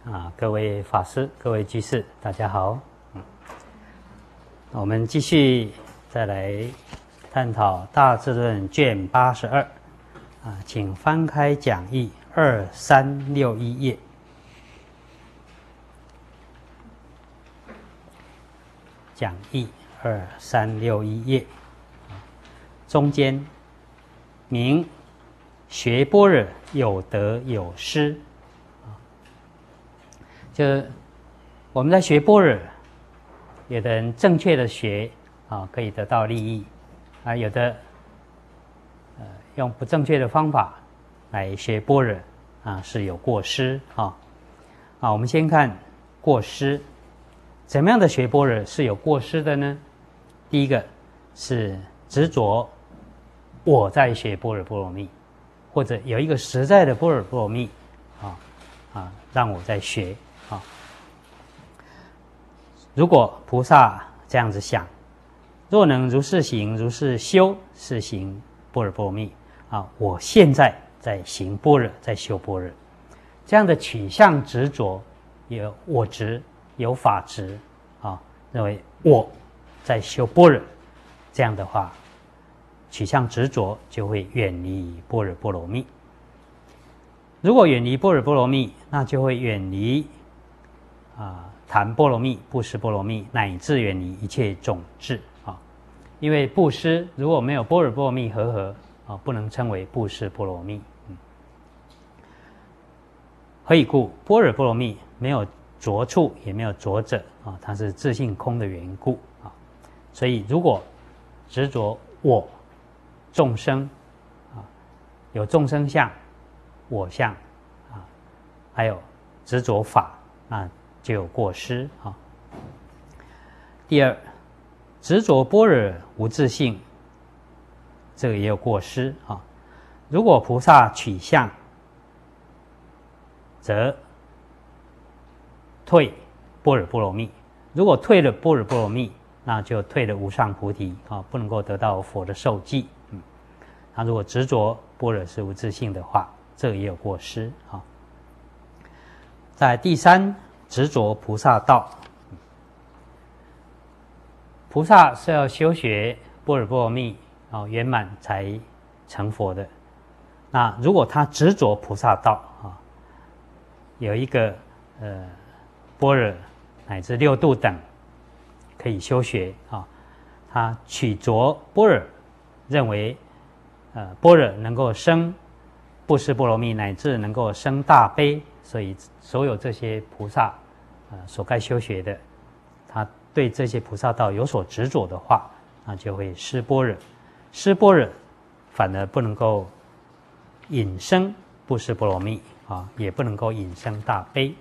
各位法师、各位居士，大家好。我们继续再来探讨《大智论》卷82。请翻开讲义2361页。讲义2361页，中间明学般若有得有失。就是我们在学般若，有的人正确的学可以得到利益，有的用不正确的方法来学般若是有过失我们先看过失，怎么样的学般若是有过失的呢？第一个是执着我在学般若波罗蜜，或者有一个实在的般若波罗蜜让我在学。如果菩萨这样子想，若能如是行如是修，是行般若波罗蜜我现在在行般若，在修般若，这样的取向执着，有我执，有法执认为我在修般若，这样的话取向执着就会远离般若波罗蜜。如果远离般若波罗蜜，那就会远离谈波罗蜜、布施波罗蜜，乃至远离一切种智因为布施如果没有般若波罗蜜和合不能称为布施波罗蜜。何以故？般若波罗蜜没有着处，也没有着者它是自性空的缘故所以如果执着我众生有众生相、我相还有执着法，那就有过失第二，执着般若无自性，这个也有过失如果菩萨取向，则退般若波罗蜜。如果退了般若波罗蜜，那就退了无上菩提不能够得到佛的受记。他如果执着般若是无自性的话，这个也有过失在第三，执着菩萨道。菩萨是要修学般若波罗蜜圆满才成佛的。那如果他执着菩萨道有一个般若乃至六度等可以修学他取着般若，认为般若能够生布施波罗蜜，乃至能够生大悲，所以所有这些菩萨所该修学的，他对这些菩萨道有所执着的话，那就会失般若。失般若反而不能够引生布施波罗蜜也不能够引生大悲。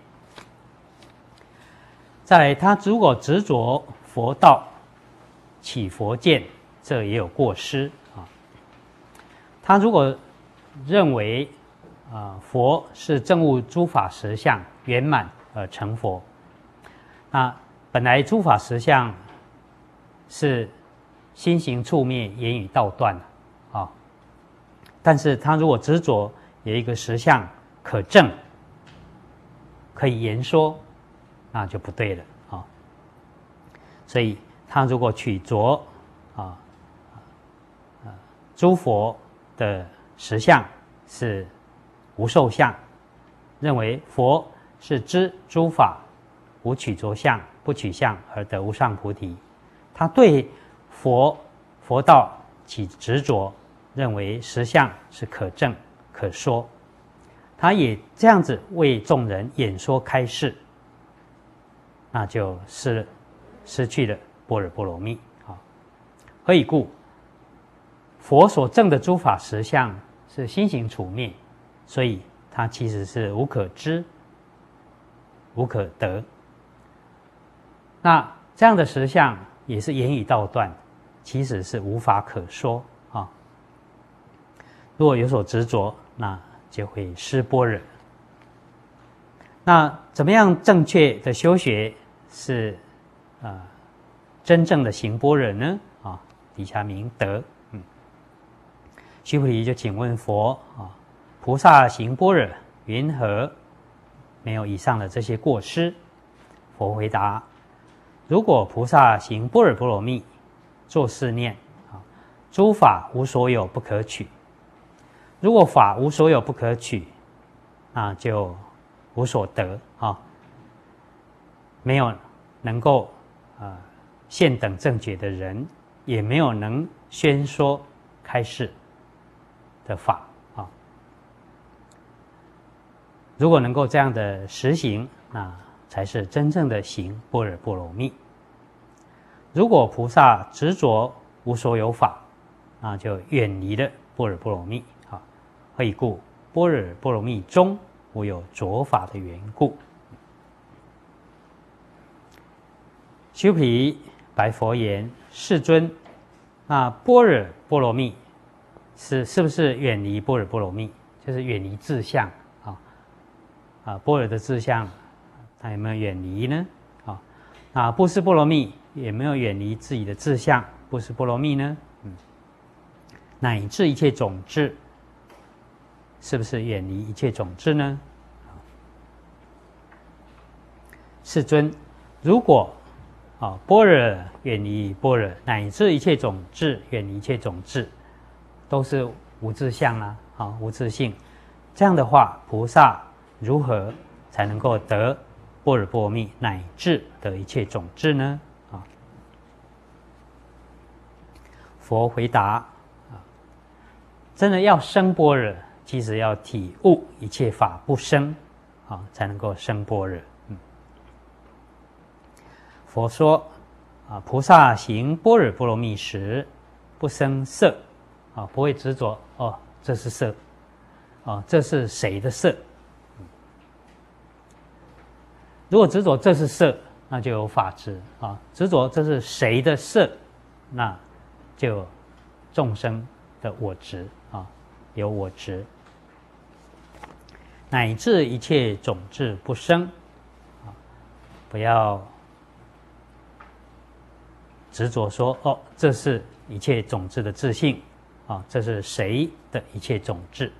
再来，他如果执着佛道起佛见，这也有过失他如果认为佛是证悟诸法实相圆满而成佛，那本来诸法实相是心行处灭、言语道断但是他如果执着有一个实相可证、可以言说，那就不对了所以他如果取着诸佛的实相是无受相，认为佛是知诸法无取着相、不取相而得无上菩提，他对佛道起执着，认为实相是可证可说，他也这样子为众人演说开示，那就失去了般若波罗蜜何以故？佛所证的诸法实相是心行处灭，所以它其实是无可知、无可得。那这样的实相也是言语道断，其实是无法可说如果有所执着，那就会失般若。那怎么样正确的修学是真正的行般若呢？底下明德。须菩提就请问佛菩萨行般若云何？ 没有以上的这些过失。佛回答：如果菩萨行般若波罗蜜，作是念诸法无所有不可取。如果法无所有不可取，那就无所得没有能够现等正觉的人，也没有能宣说开示的法如果能够这样的实行，那才是真正的行般若波罗蜜。如果菩萨执着无所有法，那就远离了般若波罗蜜何以故？般若波罗蜜中无有着法的缘故。须毗白佛言：世尊，那般若波罗蜜是不是远离般若波罗蜜？就是远离志向般若的志向，它有没有远离呢？那布施波罗蜜有没有远离自己的志向？布施波罗蜜呢？乃至一切种智，是不是远离一切种智呢？世尊，如果般若远离般若，乃至一切种智远离一切种智，都是无志向无自性。这样的话，菩萨如何才能够得般若波罗蜜，乃至得一切种智呢？佛回答真的要生般若，其实要体悟一切法不生才能够生般若。佛说菩萨行般若波罗蜜时，不生色不会执着这是色这是谁的色。如果执着这是色，那就有法执执着这是谁的色，那就有众生的我执有我执。乃至一切种智不生不要执着说这是一切种智的自性这是谁的一切种智。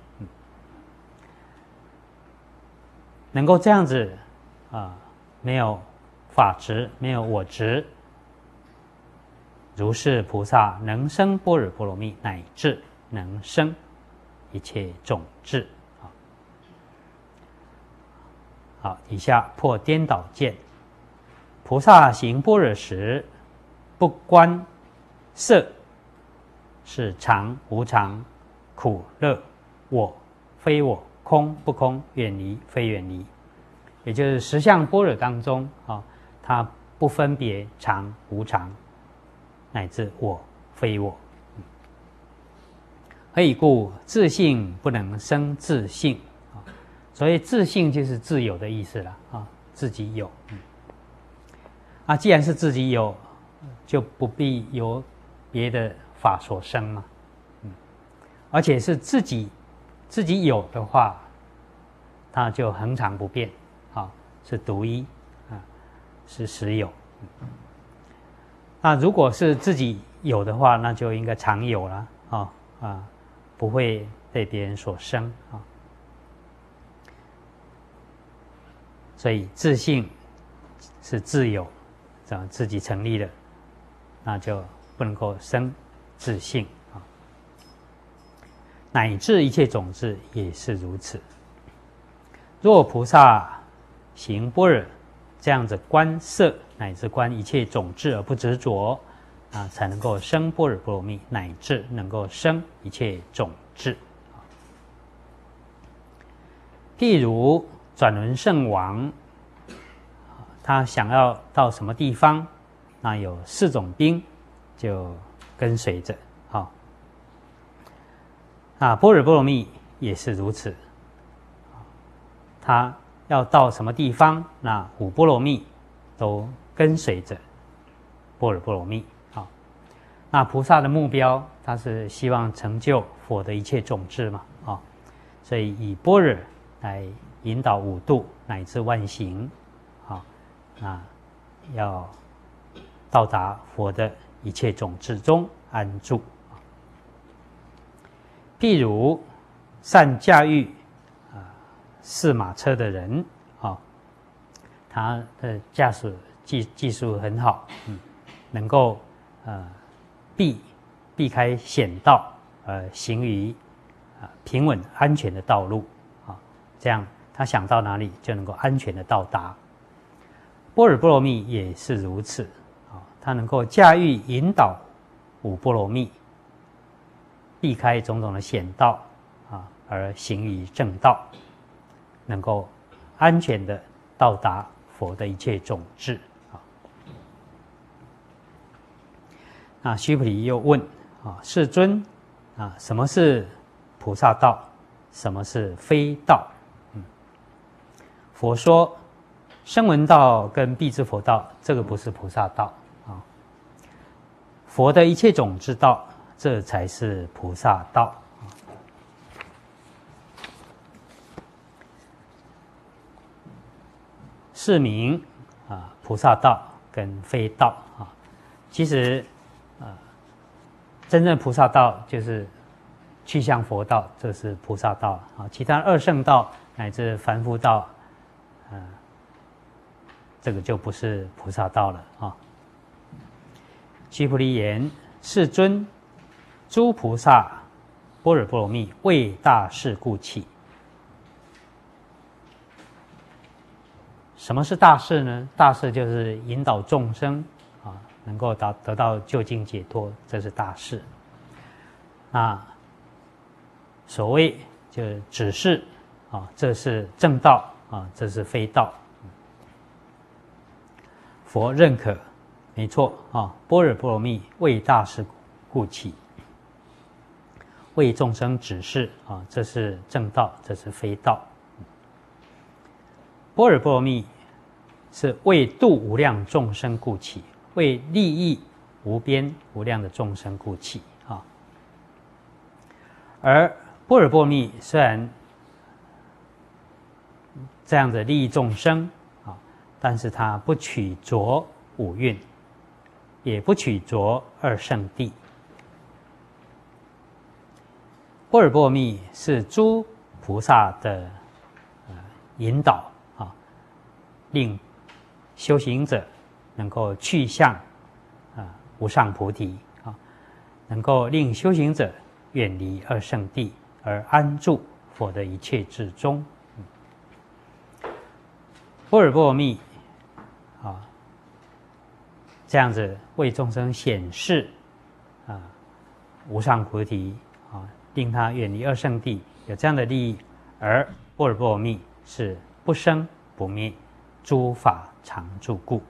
能够这样子没有法执，没有我执，如是菩萨能生般若波罗蜜，乃至能生一切种智。好，以下破颠倒见。菩萨行般若时，不观色是常无常、苦乐、我非我、空不空、远离非远离。也就是十相般若当中它不分别常无常，乃至我非我。何以故？自性不能生自性所谓自性就是自有的意思了自己有既然是自己有，就不必由别的法所生嘛而且是自己有的话，它就恒常不变是独一是实有。那如果是自己有的话，那就应该常有了不会被别人所生所以自性是自有，自己成立了，那就不能够生自性乃至一切种智也是如此。若菩萨行般若，这样子观色乃至观一切种智而不执着才能够生般若波罗蜜，乃至能够生一切种智。譬如转轮圣王，他想要到什么地方，那有4种兵就跟随着般若波罗蜜也是如此，他要到什么地方，那5波罗蜜都跟随着般若波罗蜜那菩萨的目标，他是希望成就佛的一切种智嘛所以以般若来引导5度乃至万行要到达佛的一切种智中安住。譬如善驾驭4马车的人他的驾驶技术很好，能够避开险道，行于平稳安全的道路啊，这样他想到哪里就能够安全的到达。般若波罗蜜也是如此啊，他能够驾驭引导五波罗蜜，避开种种的险道啊，而行于正道，能够安全的到达佛的一切种智啊。那须菩提又问啊，世尊啊，什么是菩萨道？什么是非道？佛说，声闻道跟辟支佛道，这个不是菩萨道啊。佛的一切种智道，这才是菩萨道。是名菩萨道跟非道啊。其实真正菩萨道就是去向佛道，这是菩萨道啊。其他二圣道乃至凡夫道，这个就不是菩萨道了啊。须菩提言：世尊，诸菩萨般若波罗蜜为大事故起。什么是大事呢？大事就是引导众生啊，能够得到究竟解脱，这是大事。那所谓就是指示啊，这是正道啊，这是非道。佛认可，没错啊，般若波罗蜜为大事故起，为众生指示啊，这是正道，这是非道。般若波罗蜜是为度无量众生故起，为利益无边无量的众生故起啊。而般若波罗蜜虽然这样的利益众生啊，但是它不取着五蕴，也不取着二圣谛。般若波罗蜜是诸菩萨的引导啊，令修行者能够去向无上菩提啊，能够令修行者远离二圣谛，而安住佛的一切智中。般若波罗蜜啊，这样子为众生显示无上菩提啊，令他远离二圣谛，有这样的利益。而般若波罗蜜是不生不灭，诸法常住故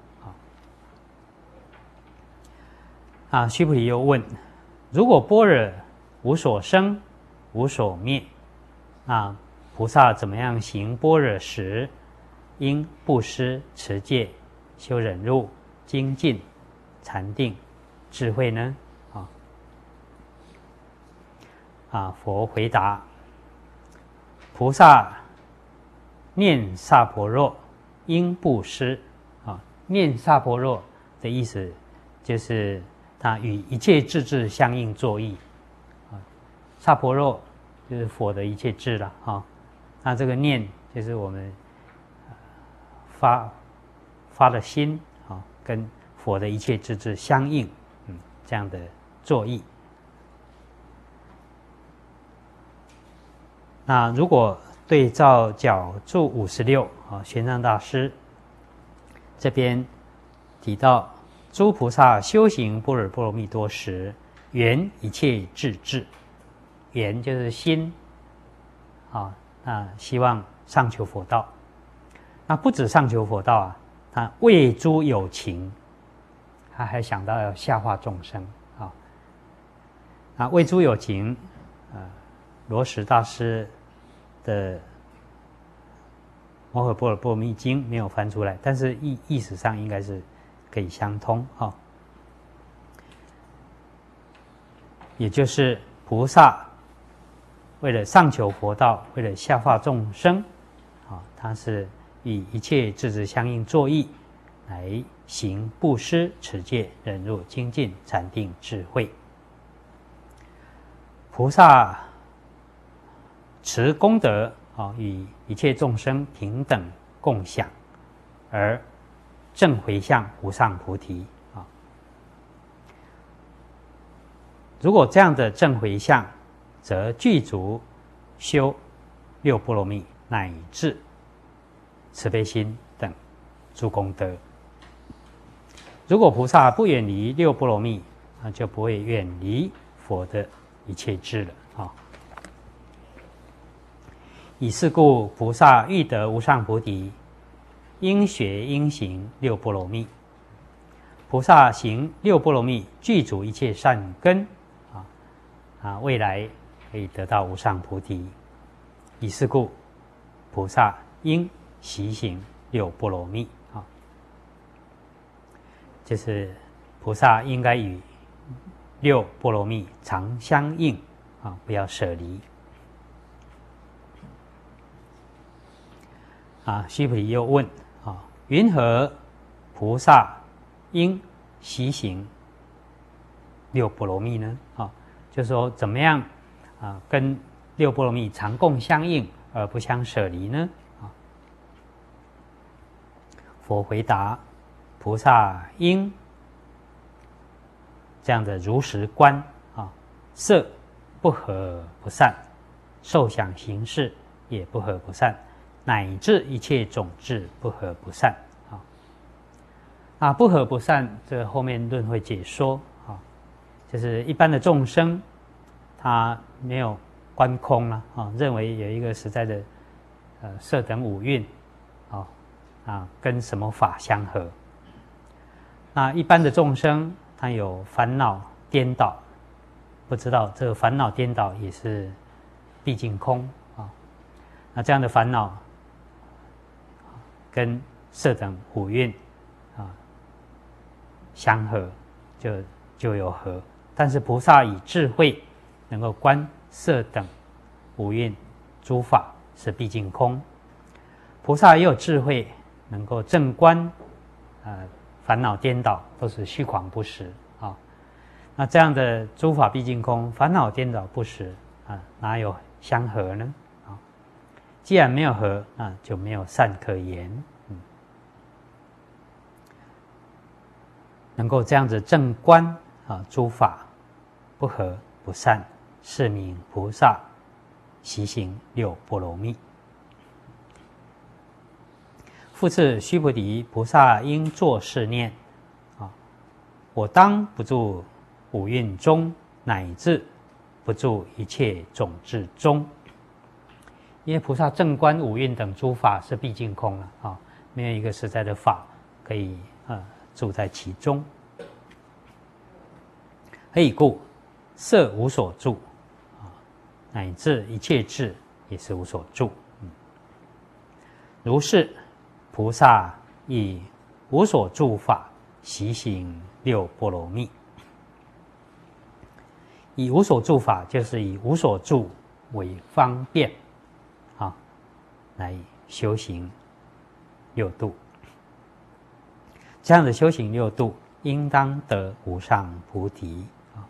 啊。须菩提又问：如果般若无所生无所灭，那菩萨怎么样行般若时，应布施、持戒、修忍辱、精进、禅定、智慧呢？佛回答：菩萨念萨婆若，应布施念萨婆若的意思就是他与一切智智相应作意萨婆若就是佛的一切智了那这个念就是我们发的心跟佛的一切智智相应这样的作意。那如果对照角注56玄奘大师这边提到，诸菩萨修行般若波罗蜜多时，圆一切智智，圆就是心那希望上求佛道。那不止上求佛道他为诸有情，他还想到要下化众生那为诸有情罗什大师的《摩诃般若波罗蜜经》没有翻出来，但是意识上应该是可以相通也就是菩萨为了上求佛道，为了下化众生他是以一切智智相应作意来行布施、持戒、忍辱、精进、禅定、智慧。菩萨持功德与一切众生平等共享而正回向无上菩提啊。如果这样的正回向，则具足修六波罗蜜乃至慈悲心等诸功德。如果菩萨不远离六波罗蜜，那就不会远离佛的一切智了啊。以是故，菩萨欲得无上菩提，应学应行六波罗蜜。菩萨行六波罗蜜，具足一切善根未来可以得到无上菩提。以是故，菩萨应习行六波罗蜜就是菩萨应该与六波罗蜜常相应不要舍离须菩提又问云何菩萨应习行六波罗蜜呢？就是说怎么样跟六波罗蜜常共相应而不相舍离呢？佛回答：菩萨应这样的如实观色不合不散，受想行识也不合不散，乃至一切种智不合不散不合不散，这后面论会解说就是一般的众生他没有观空了认为有一个实在的色等五蕴跟什么法相合。那一般的众生他有烦恼颠倒，不知道这个烦恼颠倒也是毕竟空那这样的烦恼跟色等五蕴相合就有合。但是菩萨以智慧能够观色等五蕴诸法是毕竟空，菩萨也有智慧能够正观烦恼颠倒都是虚妄不实那这样的诸法毕竟空，烦恼颠倒不实哪有相合呢既然没有合，那就没有善可言能够这样子正观诸法不合不散，是名菩萨习行六波罗蜜。复次，须菩提，菩萨应作是念我当不住五蕴中，乃至不住一切种智中。因为菩萨正观五蕴等诸法是毕竟空了没有一个实在的法可以住在其中。何以故？色无所住乃至一切智也是无所住如是，菩萨以无所住法习行六波罗蜜。以无所住法，就是以无所住为方便来修行六度。这样的修行六度，应当得无上菩提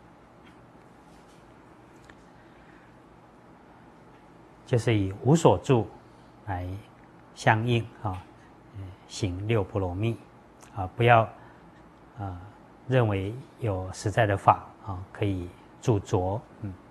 就是以无所住来相应行六波罗蜜不要认为有实在的法可以著着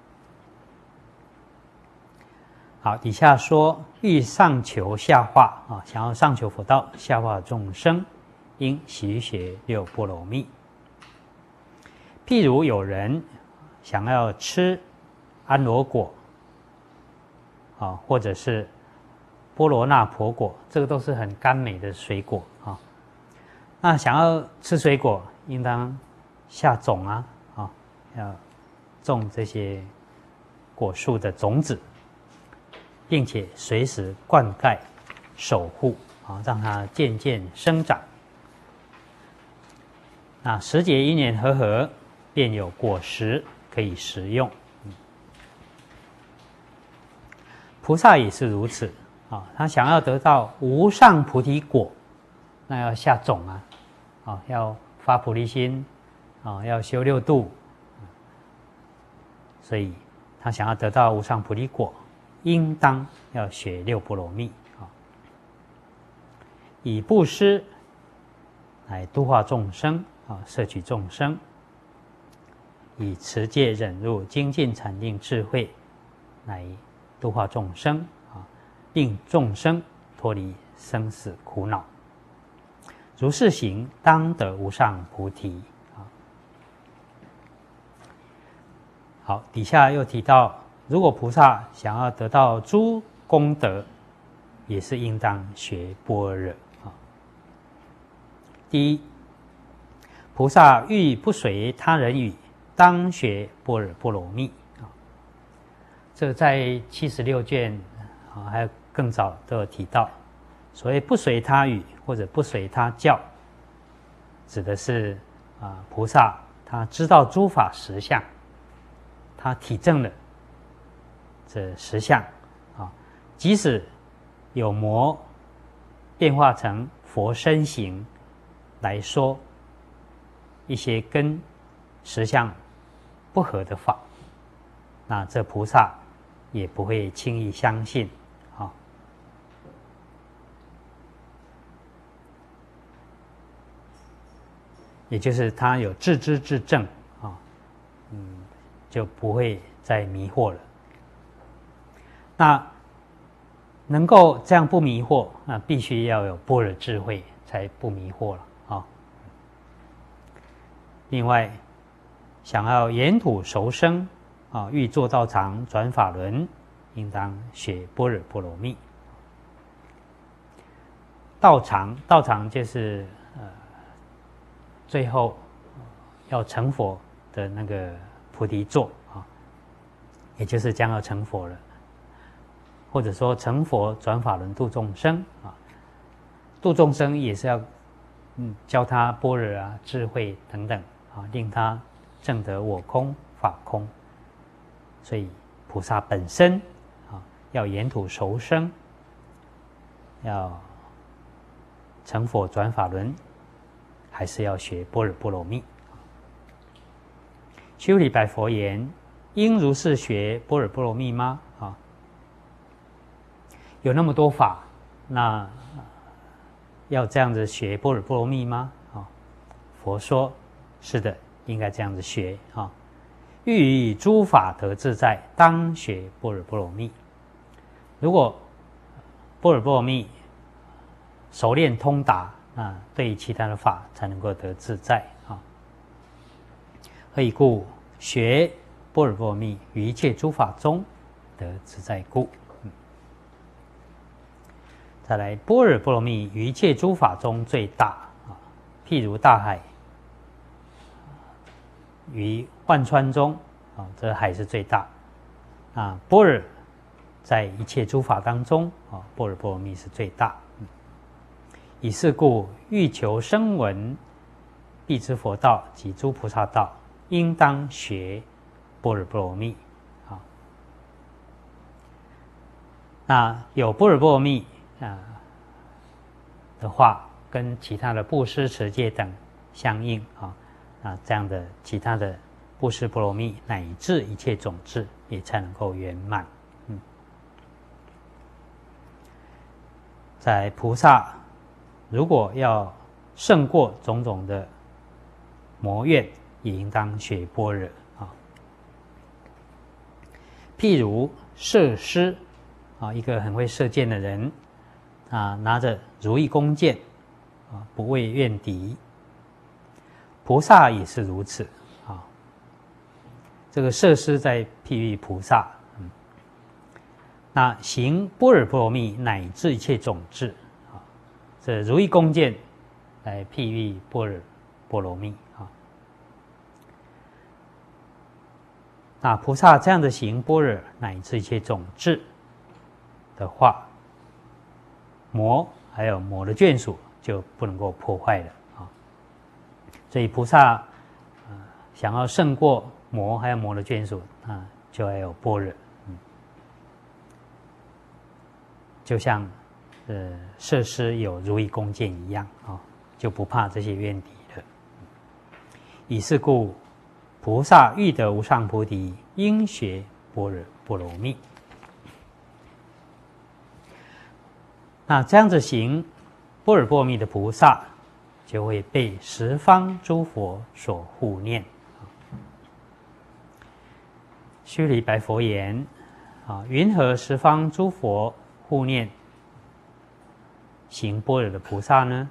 好，底下说欲上求下化想要上求佛道，下化众生，应习学六波罗蜜。譬如有人想要吃安罗果或者是波罗那婆果，这个都是很甘美的水果那想要吃水果，应当下种要种这些果树的种子，并且随时灌溉、守护让它渐渐生长。那时节因缘和合，便有果实可以食用。菩萨也是如此他想要得到无上菩提果，那要下种要发菩提心要修六度所以他想要得到无上菩提果，应当要学六波罗蜜以布施来度化众生摄取众生；以持戒忍辱精进禅定智慧来度化众生令众生脱离生死苦恼。如是行，当得无上菩提。好，底下又提到，如果菩萨想要得到诸功德，也是应当学般若。第一，菩萨欲不随他人语，当学般若波罗蜜。这在76卷还有更早都有提到。所谓不随他语或者不随他教，指的是菩萨他知道诸法实相，他体证了这实相即使有魔变化成佛身形来说一些跟实相不合的法，那这菩萨也不会轻易相信也就是他有自知之证就不会再迷惑了。那能够这样不迷惑，那必须要有般若智慧才不迷惑了另外，想要沿途熟生欲做道场转法轮，应当学般若波罗蜜。道场就是最后要成佛的那个菩提座也就是将要成佛了，或者说成佛转法轮度众生度众生也是要教他般若智慧等等令他证得我空法空。所以菩萨本身要沿途熟生，要成佛转法轮，还是要学般若波罗蜜。须弥白佛言：应如是学般若波罗蜜吗？有那么多法，那要这样子学般若波罗蜜吗？佛说：是的，应该这样子学欲以诸法得自在，当学般若波罗蜜。如果般若波罗蜜熟练通达，对其他的法才能够得自在何以故？学般若波罗蜜，于一切诸法中得自在故。再来，般若波罗蜜于一切诸法中最大譬如大海，于万川中这海是最大般若在一切诸法当中般若波罗蜜是最大。以是故，欲求声闻必知佛道及诸菩萨道，应当学般若波罗蜜那有般若波罗蜜的话，跟其他的布施持戒等相应这样的其他的布施波罗蜜乃至一切种智也才能够圆满。在菩萨如果要胜过种种的魔怨，也应当学般若譬如射师一个很会射箭的人拿着如意弓箭不畏怨敌。菩萨也是如此这个射师在譬喻菩萨那行般若波罗蜜乃至一切种智这如意弓箭来譬喻般若波罗蜜那菩萨这样的行般若乃至一切种智的话，魔还有魔的眷属就不能够破坏了所以菩萨想要胜过魔还有魔的眷属就要有般若就像射师有如意弓箭一样就不怕这些怨敌了。以是故，菩萨欲得无上菩提，应学般若波罗蜜。那这样子行般若波罗蜜的菩萨就会被十方诸佛所护念。须弥白佛言：云何十方诸佛护念行般若的菩萨呢？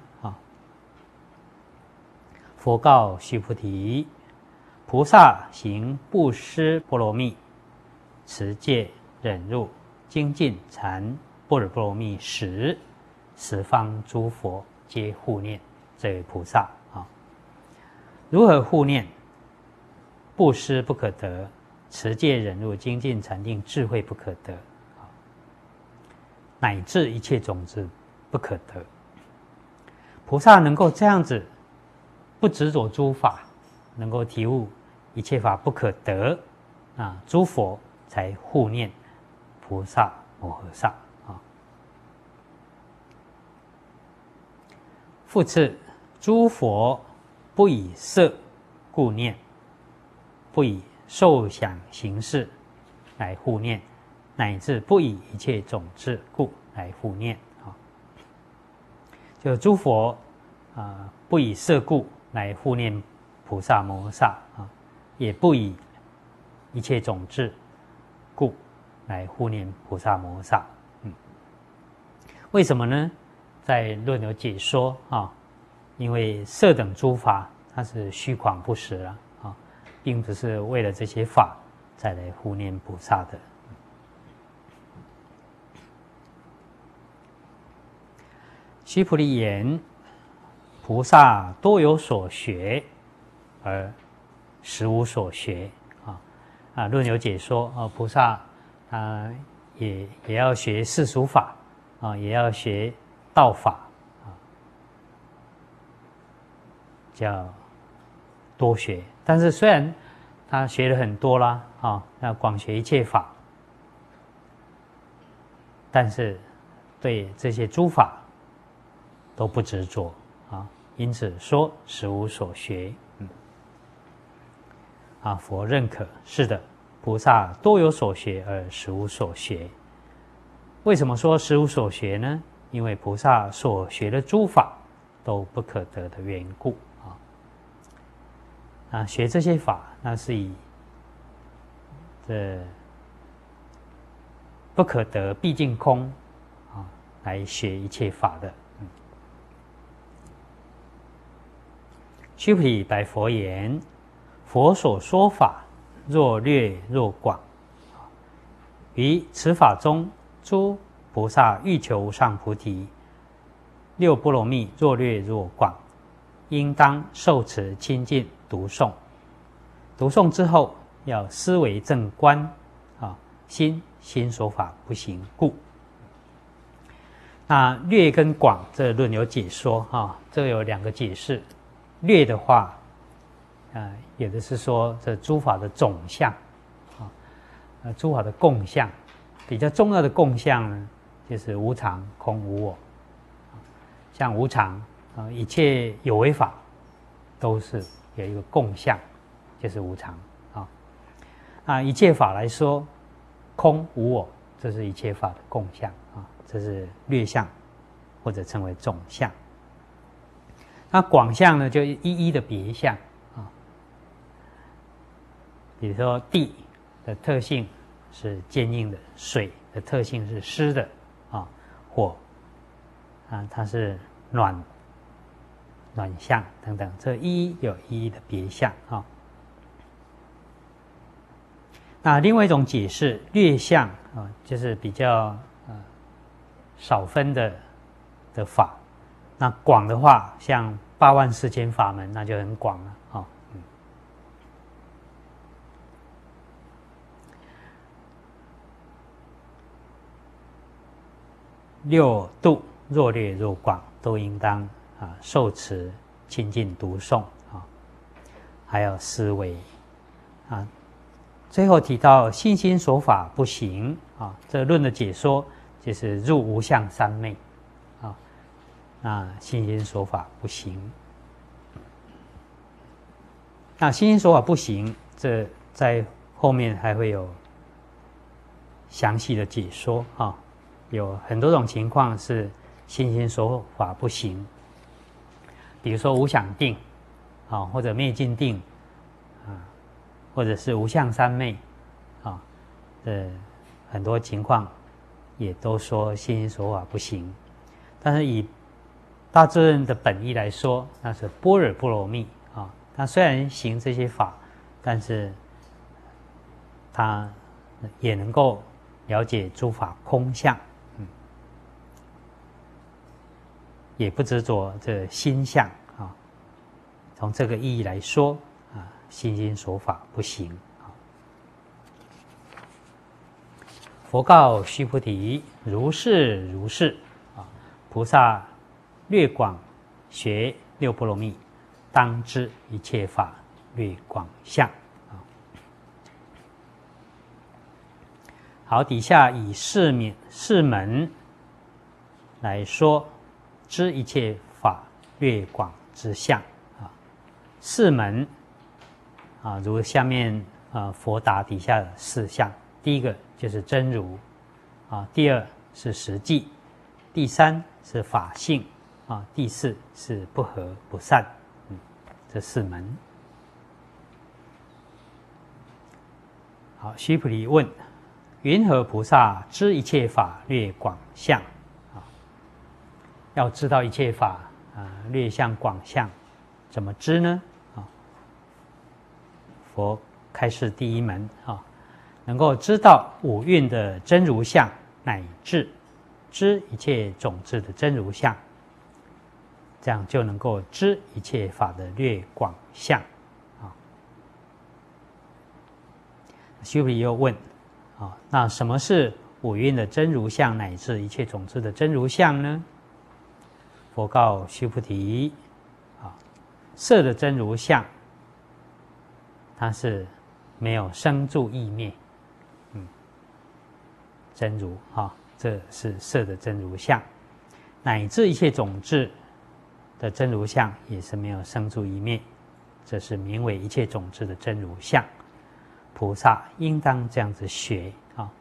佛告须菩提：菩萨行布施波罗蜜、持戒、忍辱、精进、禅般若波罗蜜时，十方诸佛皆护念这位菩萨。如何护念？布施不可得，持戒、忍辱、精进、禅定、智慧不可得，乃至一切种子不可得。菩萨能够这样子不执着诸法，能够体悟一切法不可得，诸佛才护念菩萨摩诃萨。复次，诸佛不以色故念，不以受想行识来护念，乃至不以一切种子故来护念。就诸佛不以色故来护念菩萨摩诃萨，也不以一切种子故来护念菩萨摩诃萨。为什么呢？在论有解说因为色等诸法它是虚诳不实了并不是为了这些法再来护念菩萨的。须菩提言：菩萨多有所学，而实无所学。论有解说菩萨也要学世俗法也要学道法叫多学。但是虽然他学了很多啦要广学一切法，但是对这些诸法都不执着因此说实无所学。佛认可是的，菩萨多有所学而实无所学。为什么说实无所学呢？因为菩萨所学的诸法都不可得的缘故学这些法，那是以这不可得毕竟空来学一切法的。须菩提白佛言：佛所说法，若略若广，于此法中，诸菩萨欲求无上菩提，六波罗蜜若略若广，应当受持亲近读诵。读诵之后，要思维正观心所法不行故。那略跟广这论有解说这有两个解释。略的话有的是说这诸法的总相诸法的共相。比较重要的共相呢，就是无常、空、无我。像无常一切有为法都是有一个共相，就是无常一切法来说，空无我，这是一切法的共相这是略相，或者称为总相。那广相呢，就一一的别相比如说地的特性是坚硬的，水的特性是湿的火它是暖相等等，这一有一一的别相那另外一种解释，略相就是比较少分的法。那广的话，像8万4千法门，那就很广了六度若略若广，都应当受持亲近读诵还有思维最后提到信心所法不行这论的解说就是入无相三昧那信心所法不行。那信心所法不行，这在后面还会有详细的解说有很多种情况是心心所法不行。比如说无想定，或者灭尽定，或者是无相三昧，很多情况也都说心心所法不行。但是以大智论的本意来说，那是般若波罗蜜他虽然行这些法，但是他也能够了解诸法空相，也不执着这心相从这个意义来说心心所法不行。佛告须菩提：如是如是菩萨略广学六波罗蜜，当知一切法略广相。好，底下以四门来说知一切法略广之相四门如下面佛答底下的四项。第一个就是真如第二是实际，第三是法性第四是不合不散。这四门。好，须菩提问：云何菩萨知一切法略广相？要知道一切法略相广相，怎么知呢？佛开示第一门能够知道五蕴的真如相，乃至知一切种子的真如相，这样就能够知一切法的略广相须菩提又问那什么是五蕴的真如相，乃至一切种子的真如相呢？佛告须菩提色的真如相，它是没有生住意灭真如这是色的真如相，乃至一切种子的真如相也是没有生住意灭，这是名为一切种子的真如相。菩萨应当这样子学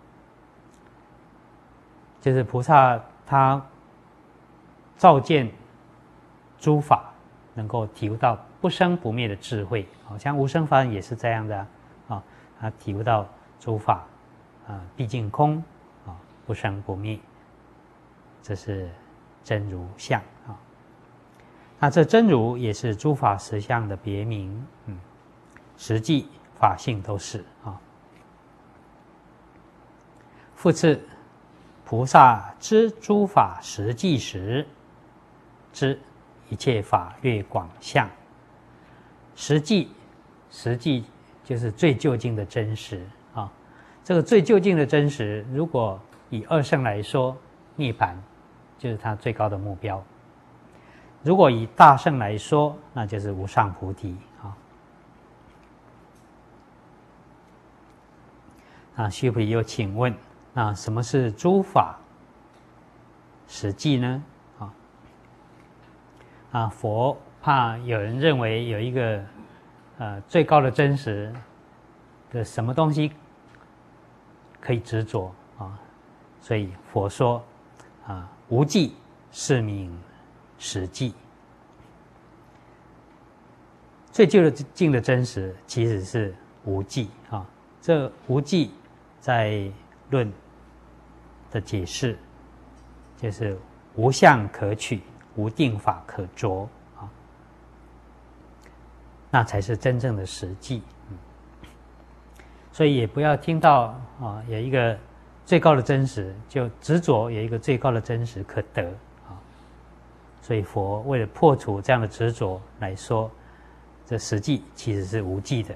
就是菩萨他照见诸法，能够体悟到不生不灭的智慧像无生法也是这样的他体悟到诸法毕竟空不生不灭，这是真如相那这真如也是诸法实相的别名实际法性都是复次，菩萨知诸法实际时，知一切法略广相。实际就是最究竟的真实这个最究竟的真实，如果以二圣来说，涅槃就是他最高的目标；如果以大圣来说，那就是无上菩提须菩提又请问：那什么是诸法实际呢？佛怕有人认为有一个最高的真实的什么东西可以执着所以佛说无记是名实际。最究竟的真实其实是无记这无记在论的解释就是无相可取，无定法可着那才是真正的实际所以也不要听到有一个最高的真实就执着有一个最高的真实可得所以佛为了破除这样的执着来说，这实际其实是无记的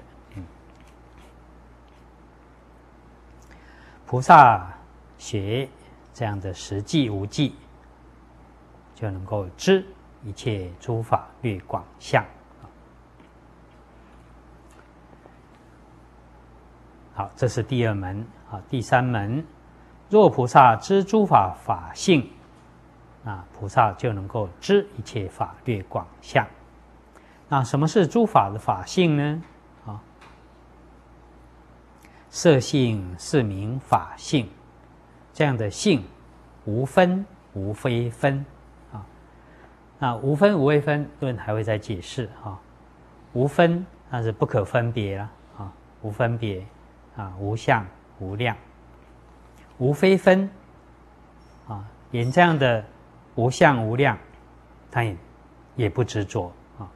菩萨学这样的实际无记，就能够知一切诸法略广相好，这是第二门第三门，若菩萨知诸法法性，那菩萨就能够知一切法略广相。那什么是诸法的法性呢？色性是名法性，这样的性无分无非分那无分无位分论还会再解释啊，无分那是不可分别啦啊，无分别啊，无相无量，无非分啊，连这样的无相无量，他也不执着啊。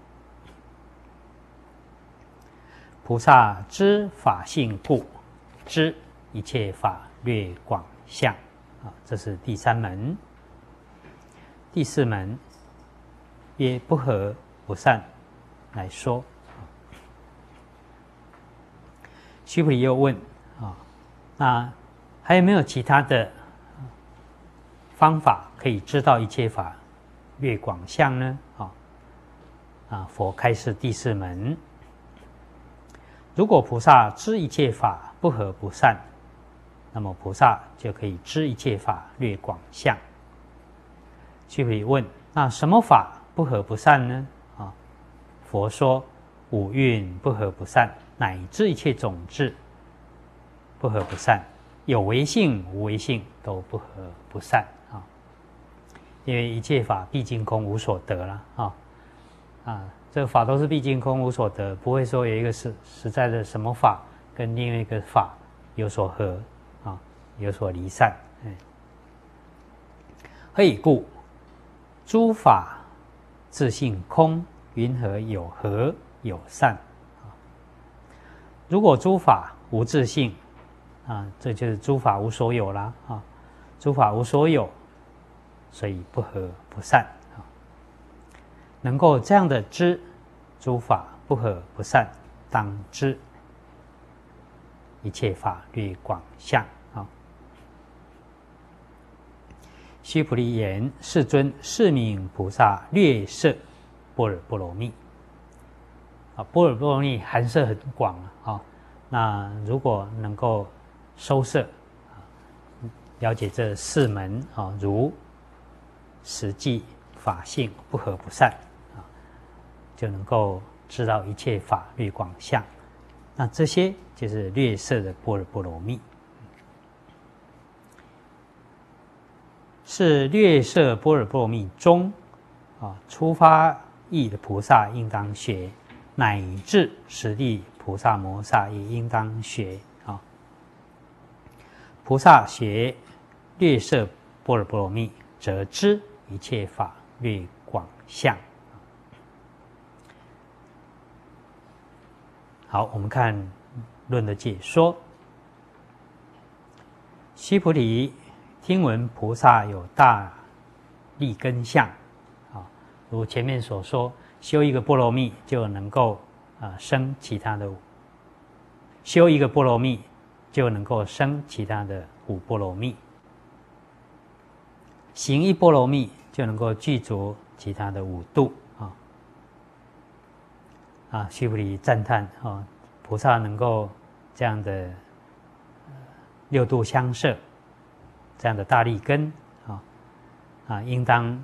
菩萨知法性故，知一切法略广相啊，这是第三门。第四门约不合不散来说。须菩提又问啊，那还有没有其他的方法可以知道一切法略广相呢？佛开示第四门，如果菩萨知一切法不合不散，那么菩萨就可以知一切法略广相。须菩提问，那什么法不合不散呢？佛说五蕴不合不散，乃至一切种智不合不散，有为性无为性都不合不散啊。因为一切法毕竟空，无所得了这个法都是毕竟空，无所得，不会说有一个实在的什么法跟另外一个法有所合有所离散。何以故？诸法自性空，云何有合有散？如果诸法无自性这就是诸法无所有啦诸法无所有，所以不合不散能够这样的知诸法不合不散，当知一切法略广相须菩提言：世尊，是名菩萨略摄般若波罗蜜般若波罗蜜含摄很广那如果能够收摄了解这四门如实际法性不合不散就能够知道一切法略广相。那这些就是略摄的般若波罗蜜。是略摄般若波罗蜜中初发意的菩萨应当学，乃至实地菩萨摩萨也应当学菩萨学略摄般若波罗蜜，则知一切法略广相。好，我们看论的解说。须菩提，听闻菩萨有大利根相如前面所说，修一个波罗蜜就能够生其他的，修一个波罗蜜就能够生其他的5波罗蜜，行一波罗蜜就能够具足其他的5度须菩提赞叹菩萨能够这样的6度相摄，这样的大利根应当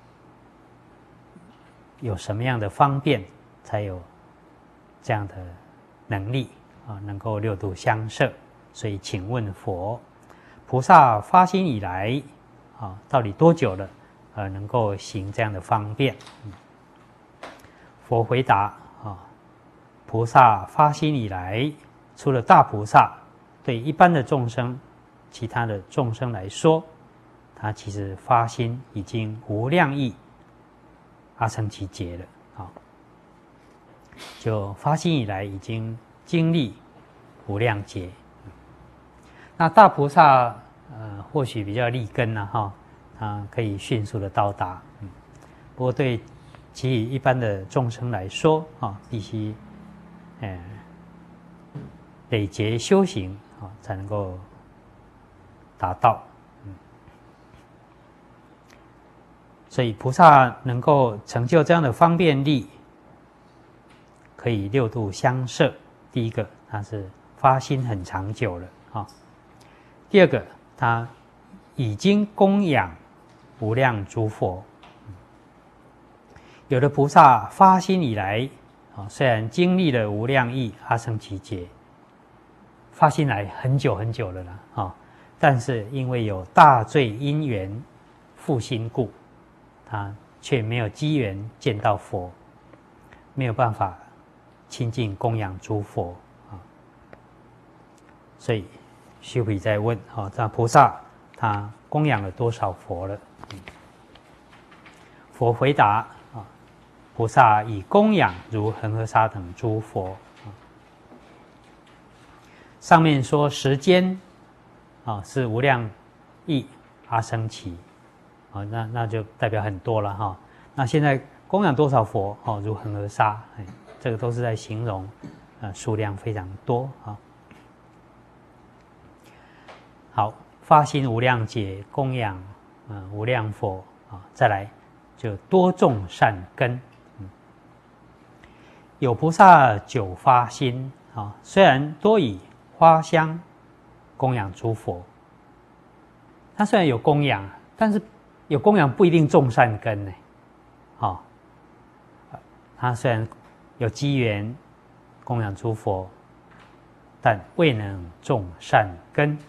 有什么样的方便，才有这样的能力能够6度相摄。所以请问佛，菩萨发心以来到底多久了能够行这样的方便？佛回答菩萨发心以来，除了大菩萨，对一般的众生，其他的众生来说，他其实发心已经无量亿阿僧祇劫了就发心以来已经经历无量劫。那大菩萨或许比较利根他可以迅速的到达不过对其余一般的众生来说必须累劫修行才能够达到所以菩萨能够成就这样的方便力，可以6度相摄。第一个，他是发心很长久了第二个，他已经供养无量诸佛。有的菩萨发心以来虽然经历了无量亿阿僧祇劫，发心来很久很久了啦但是因为有大罪因缘复心故，他却没有机缘见到佛，没有办法亲近供养诸佛啊。所以须菩提在问这菩萨他供养了多少佛了？佛回答菩萨以供养如恒河沙等诸佛。上面说时间是无量亿阿僧祇，那就代表很多了哈。那现在供养多少佛如恒河沙，这个都是在形容数量非常多啊。好，发心无量劫供养无量佛再来就多种善根。有菩萨久发心虽然多以花香供养诸佛，他虽然有供养，但是有供养不一定种善根呢。他虽然有机缘供养诸佛，但未能种善根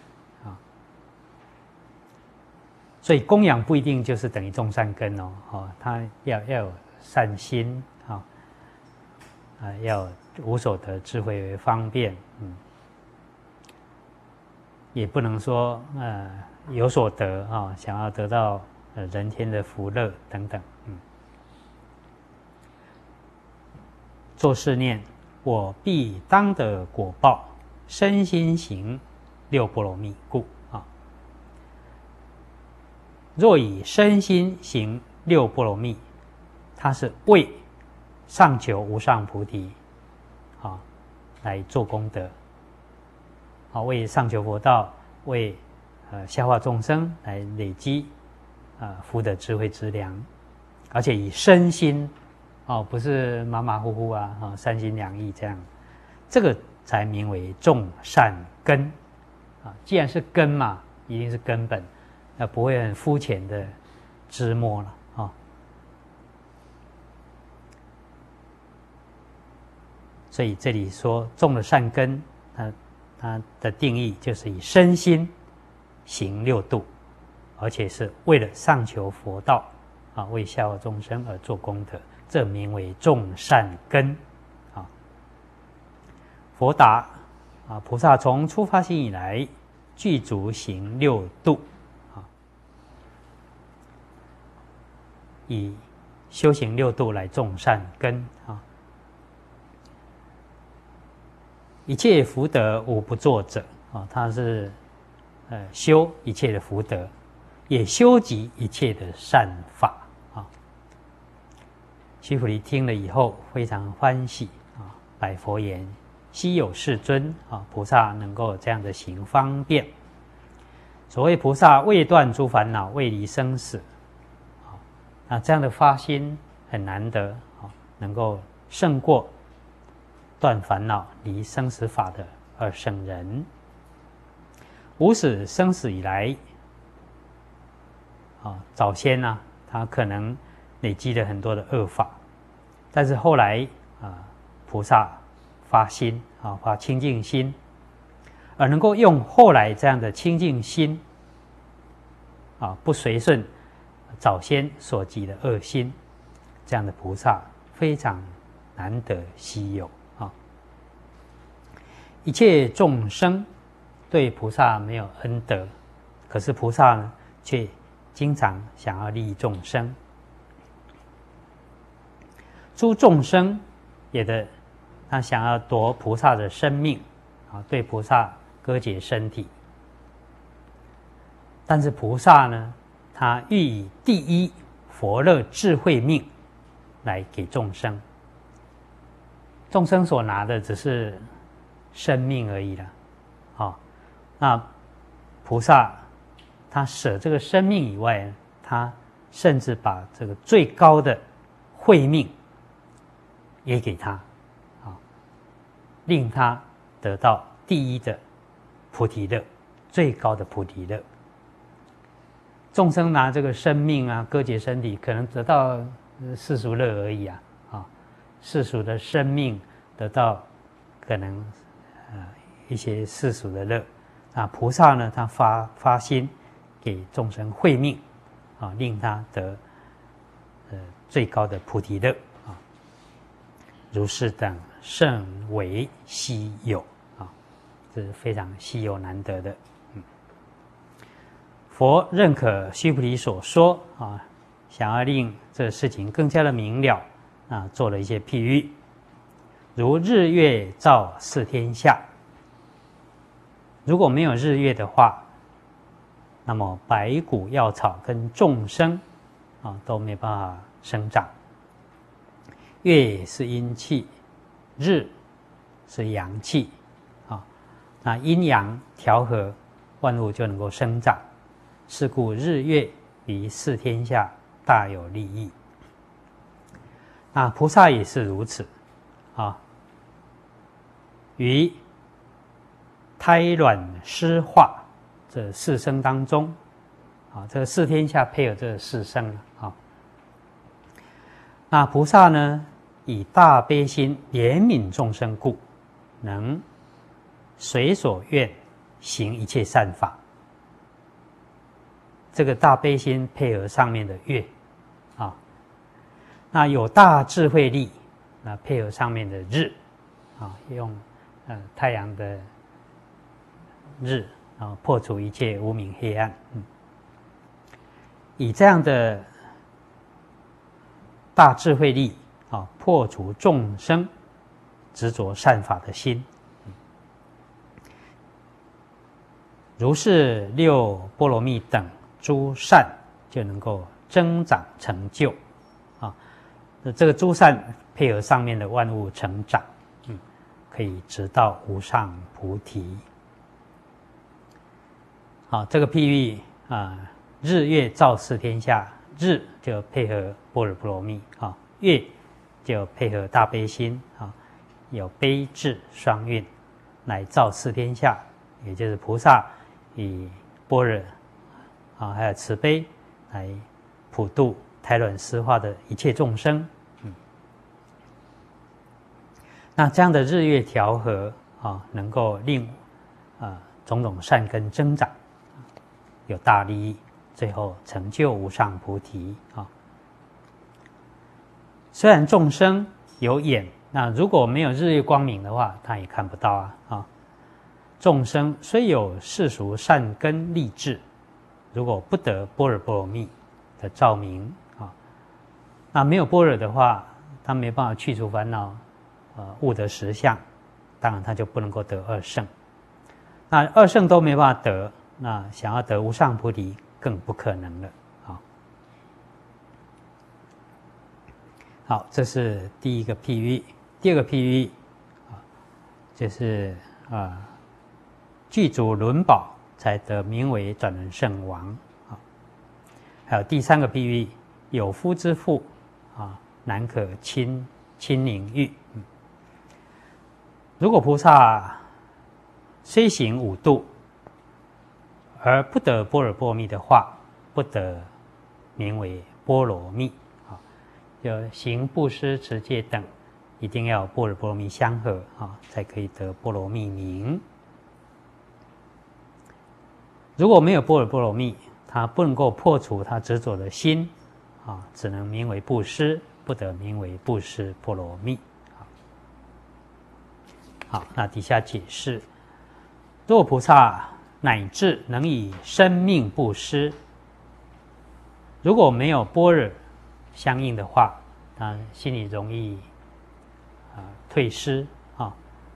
所以供养不一定就是等于种善根他要有善心要无所得智慧为方便，也不能说有所得想要得到人天的福乐等等，做是念，我必当得果报，身心行六波罗蜜故若以身心行六波罗蜜，它是为上求无上菩提来做功德为上求佛道，为消化众生来累积福德智慧之粮，而且以身心不是马马虎虎三心两意这样，这个才名为种善根既然是根嘛，一定是根本，不会很肤浅的枝末了所以这里说种了善根，它的定义就是以身心行六度，而且是为了上求佛道为消化众生而做功德，这名为种善根佛答菩萨从初发心以来，具足行六度以修行六度来种善根一切福德无不作者他是修一切的福德，也修集一切的善法须菩提听了以后非常欢喜拜佛言：昔有世尊菩萨能够这样的行方便。所谓菩萨未断诸烦恼，未离生死那这样的发心很难得能够胜过断烦恼离生死法的二圣人。无始生死以来早先他可能累积了很多的恶法，但是后来菩萨发心发清净心，而能够用后来这样的清净心不随顺早先所积的恶心，这样的菩萨非常难得稀有一切众生对菩萨没有恩德，可是菩萨呢却经常想要利益众生。诸众生有的他想要夺菩萨的生命对菩萨割截身体，但是菩萨呢，他欲以第一佛乐智慧命来给众生，众生所拿的只是生命而已了那菩萨他舍这个生命以外，他甚至把这个最高的慧命也给他令他得到第一的菩提乐，最高的菩提乐。众生拿这个生命割截身体，可能得到世俗乐而已世俗的生命得到可能一些世俗的乐菩萨呢，他发心给众生慧命令他得最高的菩提乐啊。如是等甚为稀有啊，这是非常稀有难得的。佛认可须菩提所说啊，想要令这个事情更加的明了啊，做了一些譬喻，如日月照四天下。如果没有日月的话，那么百谷药草跟众生啊都没办法生长。月是阴气，日是阳气啊，那阴阳调和，万物就能够生长。是故日月于四天下大有利益。那菩萨也是如此啊，于胎卵湿化这四生当中啊，这个四天下配合这四生啊。那菩萨呢，以大悲心怜悯众生故，能随所愿行一切善法。这个大悲心配合上面的月啊，那有大智慧力，那配合上面的日啊，用太阳的日啊，破除一切无明黑暗。以这样的大智慧力啊，破除众生执着善法的心。如是六波罗蜜等诸善就能够增长成就啊。这个诸善配合上面的万物成长，可以直到无上菩提。好，这个譬喻啊，日月照四天下，日就配合般若波罗蜜啊，月就配合大悲心啊，有悲智双运，乃照四天下，也就是菩萨以般若啊，还有慈悲来普度胎卵湿化的一切众生。那这样的日月调和啊，能够令种种善根增长，有大利益，最后成就无上菩提啊。虽然众生有眼，那如果没有日月光明的话，他也看不到啊。众生虽有世俗善根利智，如果不得般若波罗蜜的照明啊，那没有般若的话，他没办法去除烦恼，悟得实相，当然他就不能够得二圣。那二圣都没办法得，那想要得无上菩提更不可能了啊。好，这是第一个譬喻。第二个譬喻啊，就是具足轮宝才得名为转轮圣王啊。还有第三个譬喻，有夫之妇啊，难可亲宁欲。如果菩萨虽行五度，而不得般若波罗蜜的话，不得名为波罗蜜啊。就行布施、持戒等，一定要般若波罗蜜相合啊，才可以得波罗蜜名。如果没有般若波罗蜜，他不能够破除他执着的心啊，只能名为布施，不得名为布施波罗蜜。好，那底下解释：若菩萨乃至能以生命布施，如果没有般若相应的话，他心里容易退失啊。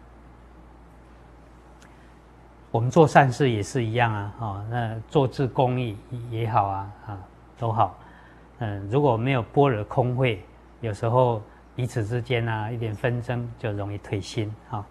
我们做善事也是一样啊，那做志公益也好啊，都好。如果没有般若空慧，有时候彼此之间一点纷争就容易退心啊。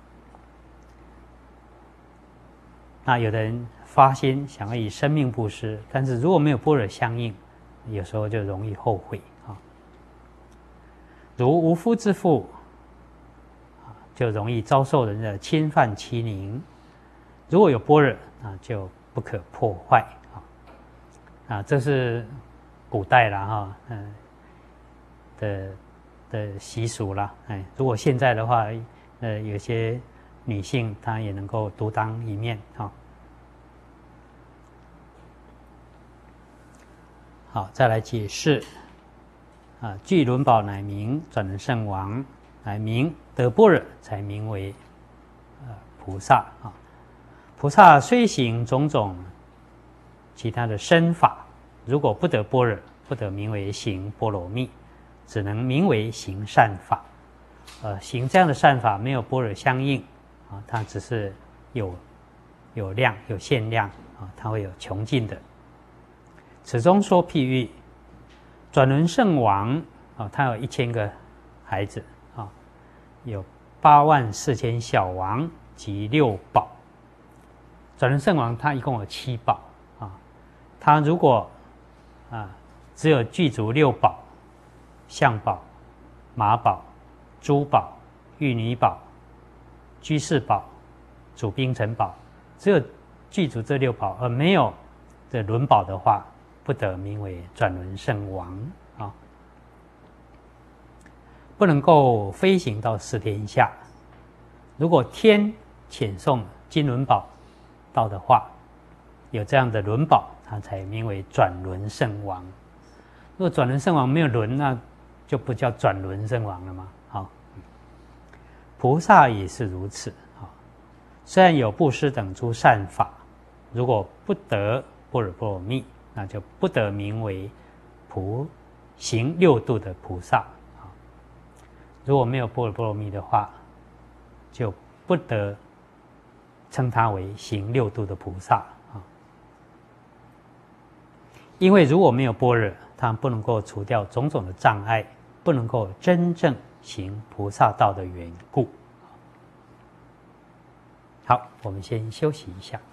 那有的人发心想要以生命布施，但是如果没有般若相应，有时候就容易后悔啊。如无夫之妇，就容易遭受人的侵犯欺凌。如果有般若，就不可破坏这是古代啦的习俗啦。如果现在的话，有些女性她也能够独当一面好，再来解释具轮宝乃名转轮圣王，乃名得般若，才名为菩萨啊。菩萨虽行种种其他的身法，如果不得般若，不得名为行波罗蜜，只能名为行善法。行这样的善法没有般若相应啊，它只是有量有限量啊，它会有穷尽的。此中说譬喻，转轮圣王啊，他有1000个孩子啊，有84000小王及6宝。转轮圣王他一共有7宝啊，他如果只有具足6宝，象宝、马宝、珠宝、玉女宝、居士宝、主宾城宝，只有具足这6宝而没有这轮宝的话，不得名为转轮圣王啊。不能够飞行到4天下。如果天遣送金轮宝到的话，有这样的轮宝，它才名为转轮圣王。如果转轮圣王没有轮，那就不叫转轮圣王了吗？好，菩萨也是如此啊。虽然有布施等诸善法，如果不得般若波罗蜜，那就不得名为行6度的菩萨啊。如果没有般若波罗蜜的话，就不得称他为行6度的菩萨啊。因为如果没有般若，他不能够除掉种种的障碍，不能够真正行菩萨道的缘故。好，我们先休息一下。